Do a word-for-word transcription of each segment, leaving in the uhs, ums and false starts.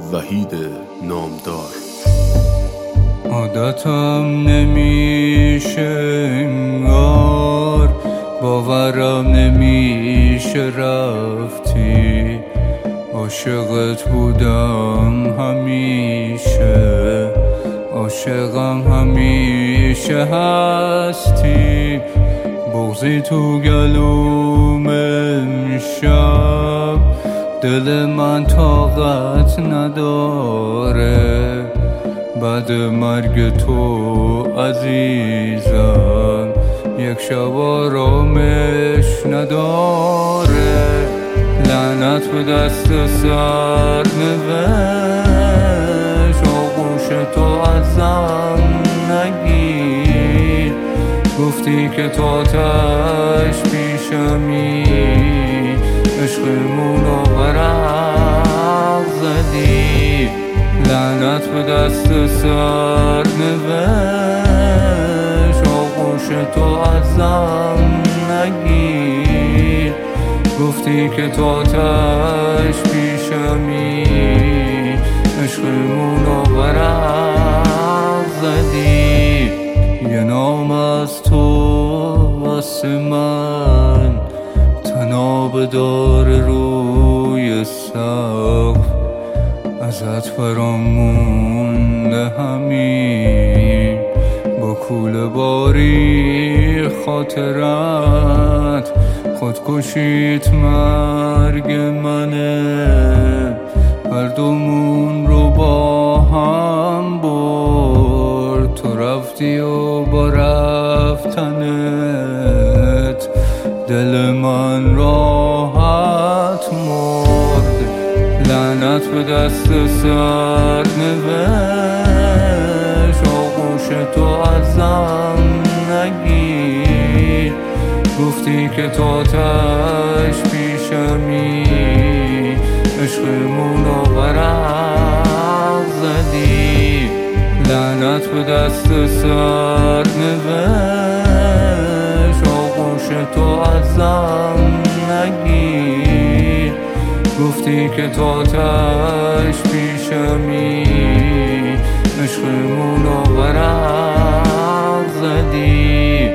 وحید نامدار. عادتم نمیشه انگار، باورم نمیشه رفتی. عاشقت بودم همیشه، عاشقم همیشه هستی. بغضی تو گلوم امشب، دل من طاقت نداره. بعد مرگ تو عزیزم یک شب آرامش نداره. لعنت به دست سرنوشت، آغوش تو ازم نگیر. گفتی که تا تش پیشمی، عشقمون رو ورق زدی. لعنت به دست سرنوشت، آغوش تو ازم نگیر. گفتی که تا تش پیشمی، عشقمون رو ورق زدی. یه نام از تو واسه من تناب داره روی سقف. ازت برام مونده همین، با کوله باری خاطرت. خودکشیت مرگ منه، هر دومون رو با هم برد. تو رفتی و با رفتنت دل من راحت مرد. لعنت به دست سرنوشت، آغوش تو ازم نگیر. گفتی که تا تش پیشمی، عشقمون رو ورق زدی. لعنت به دست سرنوشت، آغوش تو ازم نگیر. گفتی که تا تش پیشمی، عشقمون رو ورق زدی.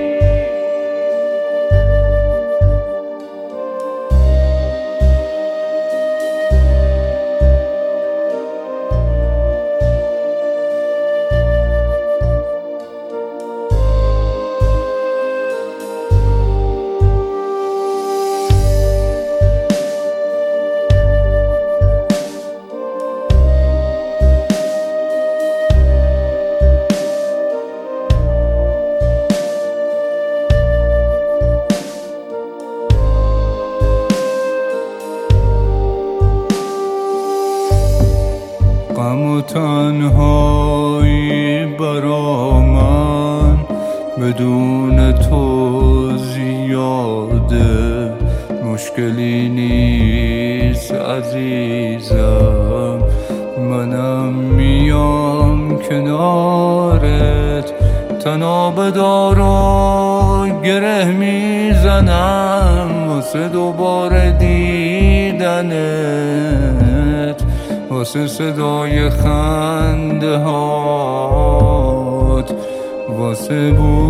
غم و تنهایی برا من بدون تو زیاده. مشکلی نیست عزیزم، منم میام کنارت. تناب دار و گره میزنم واسه دوباره دیدنت، واسه صدای خنده هات، واسه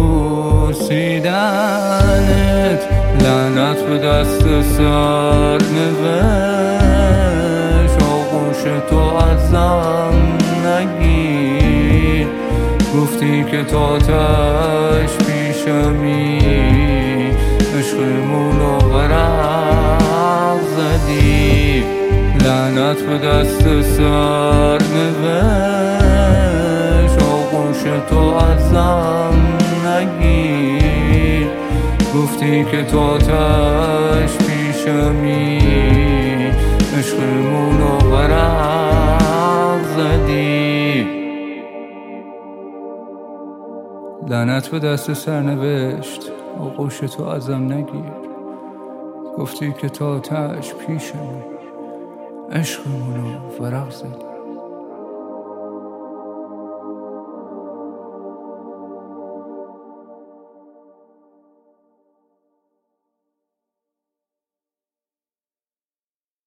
بوسیدنت. لعنت به دست سرنوشت، آغوش تو ازم نگیر. گفتی که تا تش پیشمی، عشقمون رو ورق زدی. لعنت به دست سرنوشت، آغوش تو ازم نگیر. گفتی که تا تش پیشمی، عشقمون رو ورق زدی. لعنت به دست سرنوشت، آغوش تو ازم نگیر. گفتی که تا تش پیشمی، عشقمون رو ورق زدی.